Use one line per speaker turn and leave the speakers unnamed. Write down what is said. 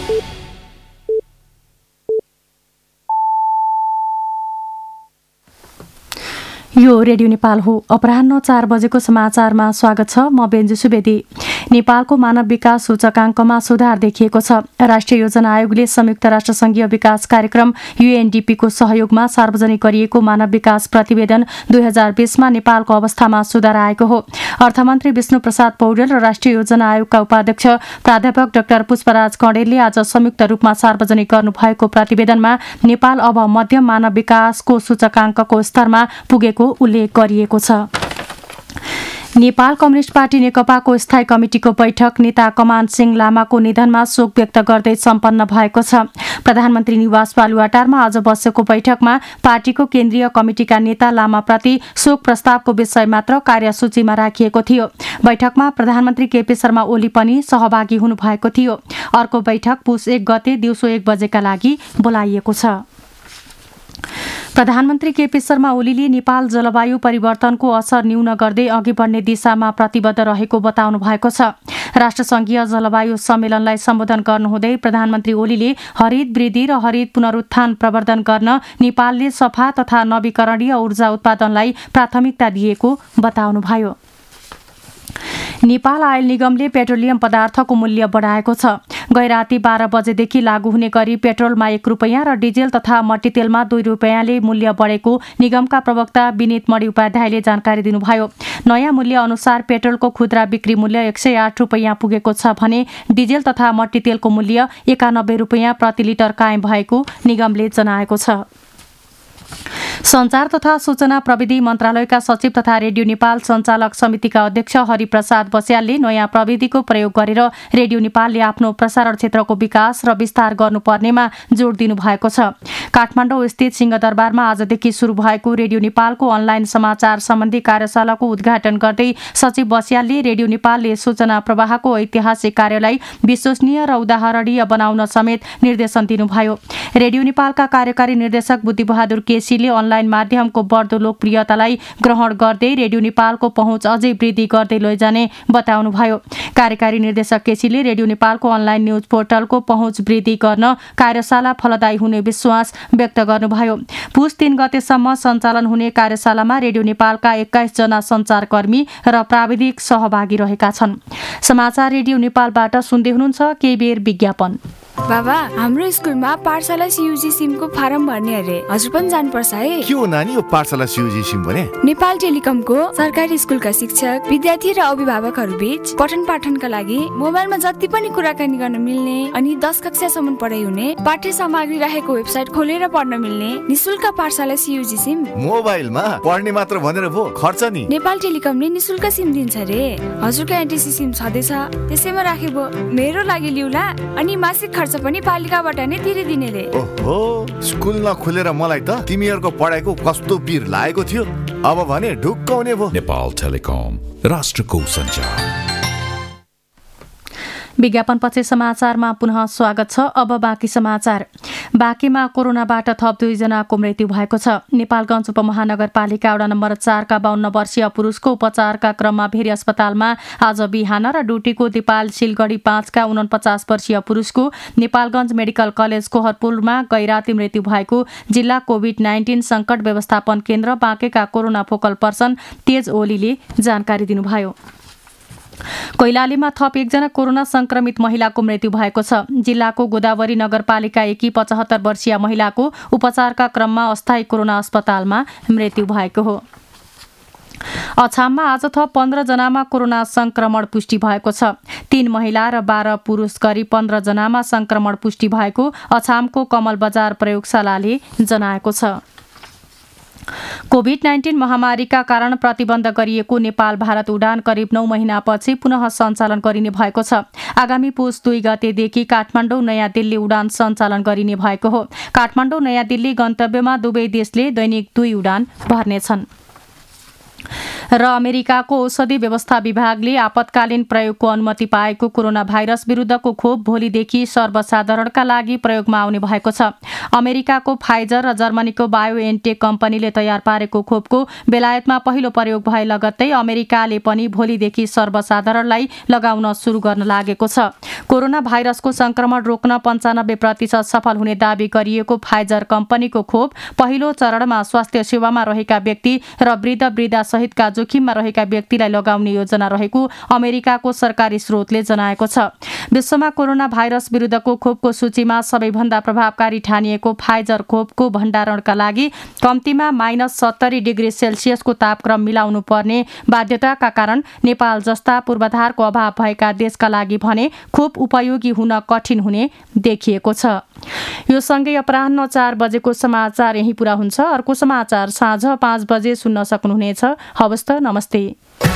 यो रेडियो नेपाल हो। अपराह्न 4 बजेको समाचारमा स्वागत छ। म बेन्जु सुवेदी। नेपालको मानव विकास सूचकाङ्कमा सुधार देखिएको छ। राष्ट्रिय योजना आयोगले संयुक्त राष्ट्रसङ्घीय विकास कार्यक्रम UNDP को सहयोगमा सार्वजनिक गरिएको मानव विकास प्रतिवेदन 2020मा नेपालको अवस्थामा सुधार आएको हो। अर्थमन्त्री विष्णु प्रसाद पौडेल र राष्ट्रिय योजना आयोगका उपाध्यक्ष प्राध्यापक डाक्टर पुष्पराज कँडेलले आज संयुक्त रूपमा सार्वजनिक गर्नुभएको प्रतिवेदनमा नेपाल अब मध्यम मानव विकासको सूचकाङ्कको स्तरमा पुगेको उल्लेख गरिएको छ। नेपाल कम्युनिष्ट पार्टी नेकपाको स्थायी कमिटिको बैठक नेता कमान सिंह लामाको निधनमा शोक व्यक्त गर्दै सम्पन्न भएको छ। प्रधानमन्त्री निवास बालुवाटारमा आज बसेको बैठकमा पार्टीको केन्द्रीय कमिटिका नेता लामाप्रति शोक प्रस्तावको विषय मात्र कार्यसूचीमा राखिएको थियो। बैठकमा प्रधानमन्त्री केपी शर्मा ओली पनि सहभागी हुनुभएको थियो। अर्को बैठक पुस 1 गते दिउँसो 1 बजेका लागि बोलाइएको छ। प्रधानमन्त्री केपी शर्मा ओलीले नेपाल जलवायु परिवर्तनको असर न्यून गर्दै अघि बढ्ने दिशामा प्रतिबद्ध रहेको बताउनु भएको छ। राष्ट्रसङ्घीय जलवायु सम्मेलनलाई सम्बोधन गर्नुहुँदै प्रधानमन्त्री ओलीले हरित वृद्धि र हरित पुनरुत्थान प्रवर्धन गर्न नेपालले सफा तथा नवीकरणीय ऊर्जा उत्पादनलाई प्राथमिकता दिएको बताउनुभयो। नेपाल आयल निगमले पेट्रोलियम पदार्थको मूल्य बढाएको छ। गैराती 12 बजेदेखि लागू हुने गरी पेट्रोलमा 1 रुपैयाँ र डिजेल तथा मट्टीतेलमा 2 रुपैयाँले मूल्य बढेको निगमका प्रवक्ता विनित मणि उपाध्यायले जानकारी दिनुभयो। नयाँ मूल्य अनुसार पेट्रोलको खुद्रा बिक्री मूल्य 108 रुपैयाँ पुगेको छ भने डिजेल तथा मट्टीतेलको मूल्य 91 रुपैयाँ प्रति लिटर कायम भएको निगमले जनाएको छ। सञ्चार तथा सूचना प्रविधि मन्त्रालयका सचिव तथा रेडियो नेपाल सञ्चालक समितिका अध्यक्ष हरिप्रसाद बस्यालले नयाँ प्रविधिको प्रयोग गरेर रेडियो नेपालले आफ्नो प्रसारण क्षेत्रको विकास र विस्तार गर्नुपर्नेमा जोड दिनु भएको छ। काठमाडौँ स्थित सिंहदरबारमा आजदेखि सुरु भएको रेडियो नेपालको अनलाइन समाचार सम्बन्धी कार्यशालाको उद्घाटन गर्दै सचिव बस्यालले रेडियो नेपालले सूचना प्रवाहको ऐतिहासिक कार्यलाई विश्वसनीय र उदाहरणीय बनाउन समेत निर्देशन दिनुभयो। रेडियो नेपालका कार्यकारी निर्देशक बुद्धिबहादुर केसीले अनलाइन माध्यमको बढ्दो लोकप्रियतालाई ग्रहण गर्दै रेडियो नेपालको पहुँच अझै वृद्धि गर्दै लैजाने बताउनुभयो। कार्यकारी निर्देशक केसीले रेडियो नेपालको अनलाइन न्युज पोर्टलको पहुँच वृद्धि गर्न कार्यशाला फलदायी हुने विश्वास व्यक्त गर्नुभयो। पुस 3 गतेसम्म सञ्चालन हुने कार्यशालामा रेडियो नेपालका 21 जना सञ्चारकर्मी र प्राविधिक सहभागी रहेका छन्। समाचार रेडियो नेपालबाट सुन्दै हुनुहुन्छ। केही बेर विज्ञापन।
बाबा, हाम्रो स्कुलमा पाठशाला CUG सिमको फारम भर्ने अरे, हजुर पनि जानुपर्छ है।
के हो नानी यो पाठशाला CUG सिम भने?
नेपाल टेलिकमको सरकारी स्कुलका शिक्षक, विद्यार्थी र अभिभावकहरू बीच पठन पाठनका लागि मोबाइलमा जति पनि कुराकानी गर्न मिल्ने अनि 10 कक्षासम्म पढाइ हुने पाठ्य सामग्री राखेको वेबसाइट खोलेर पढ्न मिल्ने निशुल्क पाठशाला CUG सिम।
मोबाइलमा पढ्ने मात्र भनेर भो खर्च नि?
नेपाल टेलिकमले निशुल्क सिम दिन्छ रे। हजुरको एनटिसी सिम छँदैछ, त्यसैमा राखेको मेरो लागि लिउला अनि मासिक खर्च पनि पालिकाबाट नै तिरिदिने रे।
ओहो, स्कुल नखुलेर मलाई त तिमीहरूको पढाइको कस्तो पिर लागेको थियो। अब भने ढुक्क हुने भो।
नेपाल टेलिकम, राष्ट्रको सञ्चार।
विज्ञापनपछि समाचारमा पुनः स्वागत छ। अब बाँकी समाचार। बाँकीमा कोरोनाबाट थप 2 जनाको मृत्यु भएको छ। नेपालगञ्ज उपमहानगरपालिका वडा नम्बर 4 का 52 वर्षीय पुरुषको उपचारका क्रममा भेरी अस्पतालमा आज बिहान र डुटीको दिपाल सिलगढी 5 का 49 वर्षीय पुरुषको नेपालगञ्ज मेडिकल कलेज कोहरपुलमा गैराती मृत्यु भएको जिल्ला कोभिड-19 संकट व्यवस्थापन केन्द्र बाँकेका कोरोना फोकल पर्सन तेज ओलीले जानकारी दिनुभयो। कैलालीमा थप 1 जना कोरोना संक्रमित महिलाको मृत्यु भएको छ। जिल्लाको गोदावरी नगरपालिका 1 75 वर्षीय महिलाको उपचारका क्रममा अस्थायी कोरोना अस्पतालमा मृत्यु भएको हो। अछाममा आज थप 15 जनामा कोरोना संक्रमण पुष्टि भएको छ। 3 महिला र 12 पुरुष गरी 15 जनामा संक्रमण पुष्टि भएको अछामको कमल बजार प्रयोगशालाले जनाएको छ। कोभिड-19 महामारीका कारण प्रतिबन्ध गरिएको नेपाल भारत उडान करिब 9 महिनापछि पुनः सञ्चालन गरिने भएको छ। आगामी पुस 2 गतेदेखि काठमाडौँ नयाँ दिल्ली उडान सञ्चालन गरिने भएको हो। काठमाडौँ नयाँ दिल्ली गन्तव्यमा दुवै देशले दैनिक 2 उडान भर्नेछन्। र अमेरिकाको औषधि व्यवस्था विभागले आपतकालीन प्रयोगको अनुमति पाएको कोरोना भाइरस विरुद्धको खोप भोलिदेखि सर्वसाधारणका लागि प्रयोगमा आउने भएको छ। अमेरिकाको फाइजर र जर्मनीको बायोएनटेक कम्पनीले तयार पारेको खोपको बेलायतमा पहिलो प्रयोग भए लगत्तै अमेरिकाले पनि भोलिदेखि सर्वसाधारणलाई लगाउन सुरु गर्न लागेको छ। कोरोना भाइरसको संक्रमण रोक्न 95% सफल हुने दावी गरिएको फाइजर कम्पनीको खोप पहिलो चरणमा स्वास्थ्य सेवामा रहेका व्यक्ति र वृद्ध सहितका जोखिममा रहेका व्यक्तिलाई लगाउने योजना रहेको अमेरिकाको सरकारी स्रोतले जनाएको छ। विश्वमा कोरोना भाइरस विरुद्धको खोपको सूचीमा सबैभन्दा प्रभावकारी ठानिएको फाइजर खोपको भण्डारणका लागि कम्तीमा -70 डिग्री सेल्सियसको तापक्रम मिलाउनु पर्ने बाध्यताका कारण नेपाल जस्ता पूर्वाधारको अभाव भएका देशका लागि भने खोप उपयोगी हुन कठिन हुने देखिएको छ। यो सँगै अपराह्न 4 बजेको समाचार यही पूरा हुन्छ। अर्को समाचार साँझ 5 बजे सुन्न सक्नुहुनेछ। हवस् त, नमस्ते।